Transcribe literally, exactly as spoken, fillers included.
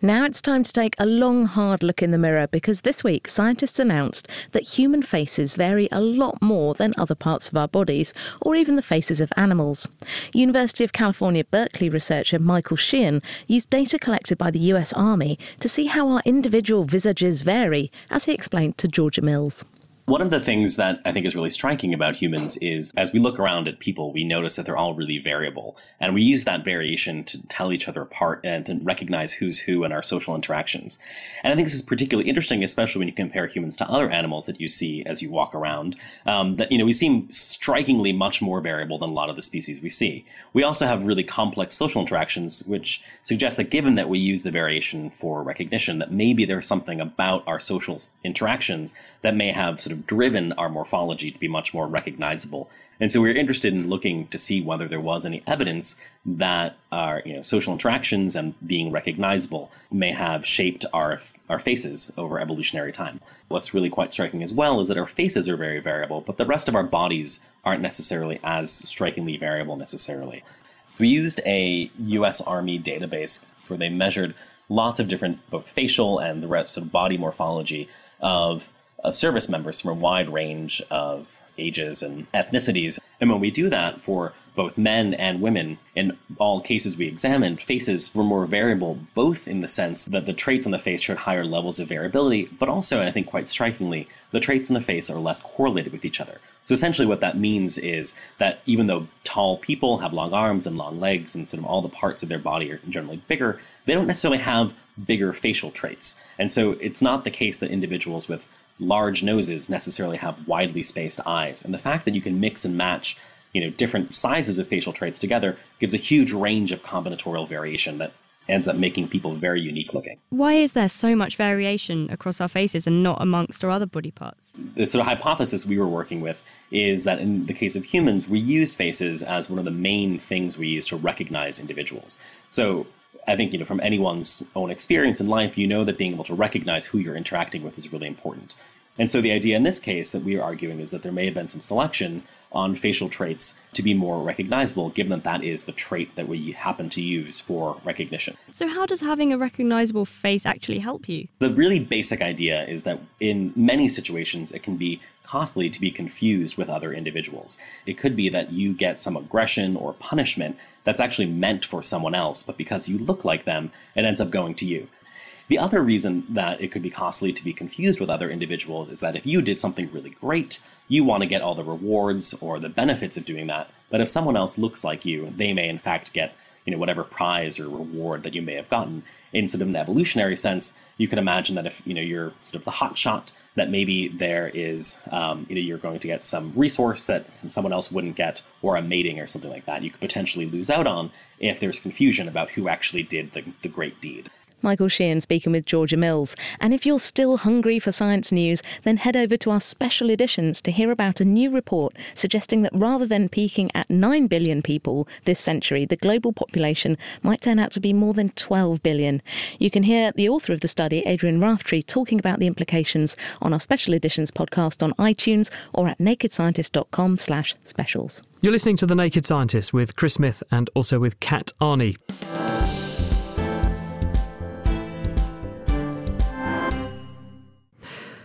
Now it's time to take a long, hard look in the mirror because this week scientists announced that human faces vary a lot more than other parts of our bodies, or even the faces of animals. University of California, Berkeley researcher Michael Sheehan used data collected by the U S Army to see how our individual visages vary, as he explained to Georgia Mills. One of the things that I think is really striking about humans is as we look around at people, we notice that they're all really variable. And we use that variation to tell each other apart and to recognize who's who in our social interactions. And I think this is particularly interesting, especially when you compare humans to other animals that you see as you walk around, um, that, you know, we seem strikingly much more variable than a lot of the species we see. We also have really complex social interactions, which suggests that given that we use the variation for recognition, that maybe there's something about our social interactions that may have sort of driven our morphology to be much more recognizable. And so we were interested in looking to see whether there was any evidence that our you know, social interactions and being recognizable may have shaped our our faces over evolutionary time. What's really quite striking as well is that our faces are very variable, but the rest of our bodies aren't necessarily as strikingly variable necessarily. We used a U S Army database where they measured lots of different both facial and the rest of body morphology of Uh, service members from a wide range of ages and ethnicities. And when we do that for both men and women, in all cases we examined, faces were more variable, both in the sense that the traits on the face showed higher levels of variability, but also, and I think quite strikingly, the traits on the face are less correlated with each other. So essentially what that means is that even though tall people have long arms and long legs and sort of all the parts of their body are generally bigger, they don't necessarily have bigger facial traits. And so it's not the case that individuals with large noses necessarily have widely spaced eyes. And the fact that you can mix and match, you know, different sizes of facial traits together gives a huge range of combinatorial variation that ends up making people very unique looking. Why is there so much variation across our faces and not amongst our other body parts? The sort of hypothesis we were working with is that in the case of humans, we use faces as one of the main things we use to recognize individuals. So I think, you know, from anyone's own experience in life, you know that being able to recognize who you're interacting with is really important. And so the idea in this case that we are arguing is that there may have been some selection on facial traits to be more recognizable, given that that is the trait that we happen to use for recognition. So how does having a recognizable face actually help you? The really basic idea is that in many situations, it can be costly to be confused with other individuals. It could be that you get some aggression or punishment that's actually meant for someone else, but because you look like them, it ends up going to you. The other reason that it could be costly to be confused with other individuals is that if you did something really great, you want to get all the rewards or the benefits of doing that. But if someone else looks like you, they may in fact get, you know, whatever prize or reward that you may have gotten. In sort of an evolutionary sense, you could imagine that if, you know, you're sort of the hot shot, that maybe there is, um, you know, you're going to get some resource that someone else wouldn't get, or a mating or something like that. You could potentially lose out on if there's confusion about who actually did the, the great deed. Michael Sheehan speaking with Georgia Mills. And if you're still hungry for science news, then head over to our special editions to hear about a new report suggesting that rather than peaking at nine billion people this century, the global population might turn out to be more than twelve billion. You can hear the author of the study, Adrian Raftery, talking about the implications on our special editions podcast on iTunes or at nakedscientist.com slash specials. You're listening to The Naked Scientist with Chris Smith and also with Kat Arney.